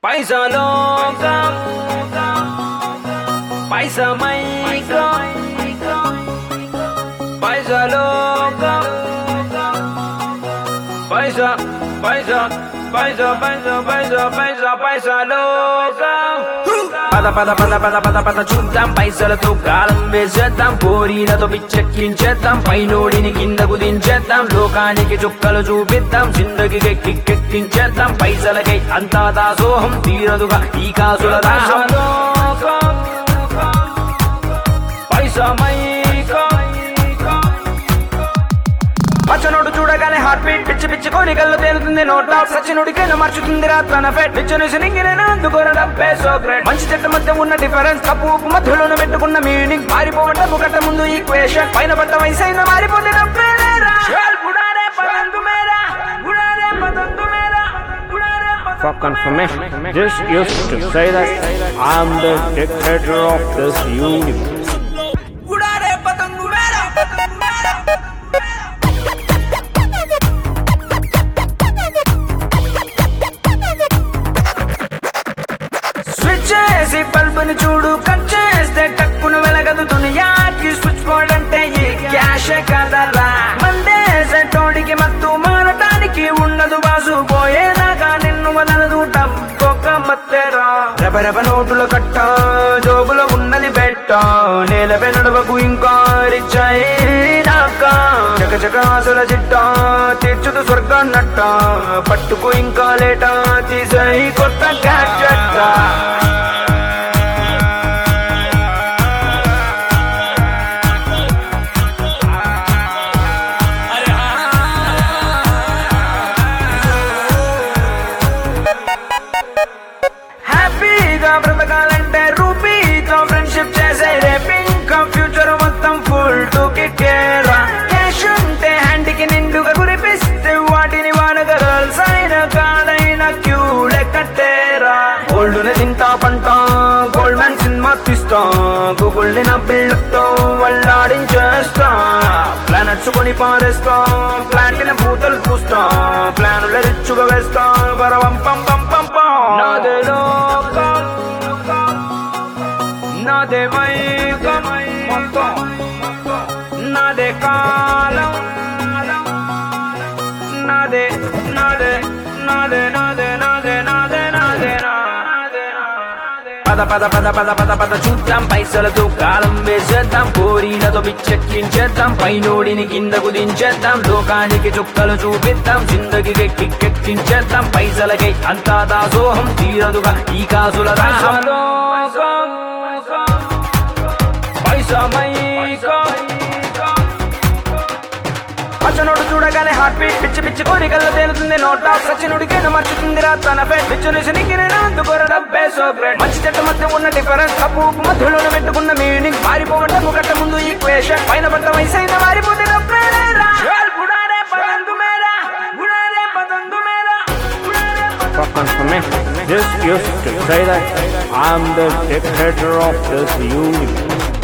पैसा लोगा पैसा मैका पैसा लोगा पैसा पैसा पैसा पैसा पैसा पैसा पैसा लोगा పద పద పద పద పద పద చూద్దాం పైసలతో కాలం వేసేద్దాం కోరినతో పిచ్చెక్కించేద్దాం పైనోడిని కిందకు దించేద్దాం లోకానికి చుక్కలు చూపిద్దాం జిందగీకి కిక్కెక్కించేద్దాం పైసలకై అంతా దాసోహం తీరదుగా ఈ కాసుల దాసం పైసా మైకా పచ్చనోడు చూడగానే హార్ట్ బీట్ పిచ్చి పిచ్చి కోరికల్లో తేలుతుంది నోట్ ఆఫ్ సచినుడికైనా మార్చుతుంది రాత్రన ఫెట్ పిచ్చనేసి నింగిరైనా అందుకోరడం డబ్బే సో గ్రేట్ మంచి చెట్టు మధ్య ఉన్న డిఫరెన్స్ తప్పు ఉప్పు మధ్యలోనే పెట్టుకున్న మీనింగ్ మారిపోవడం ఒకట ముందు ఈక్వేషన్ పైన పడ్డ వయసైనా మారిపోతే డబ్బే లేరా బుడారే పదంతు మేరా బుడారే పదంతు మేరా బుడారే పదంతు For confirmation, this used to say that I am the dictator of this universe. బుడారే పదంతు Mera switch చేసి బల్బుని చూడు కట్ చేస్తే టక్కును వెలగదు దునియాకి స్విచ్ బోర్డ్ అంటే ఈ క్యాషే కదరా మందేసే తోడికి మత్తు మారటానికి ఉండదు బాసు పోయేదాకా నిన్ను వదలదు డబ్బొక్క మత్తెరా రెపరెప నోటుల కట్ట జోబులో ఉన్నది బెట్ట నేలపై నడవకు ఇంకా రిచ్చైనాక చకచక ఆశల చిట్ట తీర్చుదు స్వర్గాన్నట్ట పట్టుకు ఇంకా లేట తీసై కొత్త గ్యాడ్జెట్ హ్యాపీగా బ్రతకాలంటే రూపీతో ఫ్రెండ్షిప్ చేసే రేపు ఇంకా ఫ్యూచర్ మొత్తం ఫుల్ టు కిక్కేరా క్యాష్ ఉంటే హ్యాండ్కి నిండుగా కురిపిస్తే వాటిని వానగా గర్ల్స్ అయినా కాదైనా క్యూ లెక్కట్టేరా గోల్డ్ ని తింటా పంట గోల్డ్ మ్యాన్ సినిమా తీస్తా గూగుల్ ని నా బిల్లుతో వల్లాడించేస్తా ప్లానెట్స్ కొని పారేస్తా ప్లాంటిన పూతలు పూస్తా ప్లానుల రిచ్చుగా వేస్తా వరవం పం పం పం పం నాదే లోకం నాదే మైకం మొత్తం నాదే కాలం నాదే నాదే నాదే నాదే నాదే నాదే నాదే పద పద పద పద పద పద చూద్దాం పైసలతో కాలం వేసేద్దాం కోరినతో పిచ్చెక్కించేద్దాం పైనోడిని కిందకు దించేద్దాం లోకానికి చుక్కలు చూపిద్దాం జిందగీకి కిక్కెక్కించేద్దాం పైసలకై అంతా దాసోహం తీరదుగా ఈ కాసుల దాసం పైసా మైకా పచ్చనోడు చూడగానే హార్ట్ బీట్ పిచ్చి పిచ్చి కోరికల్లో తేలుతుంది నోట్ ఆఫ్ సచినుడికైనా మార్చుతుంది రాత్రన ఫెట్ పిచ్చనేసి నింగిరైనా అందుకోర డబ్బే సో గ్రేట్ మంచి చెట్టు మధ్య ఉన్న డిఫరెన్స్ తప్పు ఉప్పు మధ్యలోనే పెట్టుకున్న మీనింగ్ మారిపోవడం ఒకట ముందు ఈక్వేషన్ పైన పడ్డ వయసైనా మారిపోతే డబ్బే లేరా బుడారే పదంతు మేరా బుడారే పదంతు మేరా For confirmation, this used to say that I am the dictator of this universe.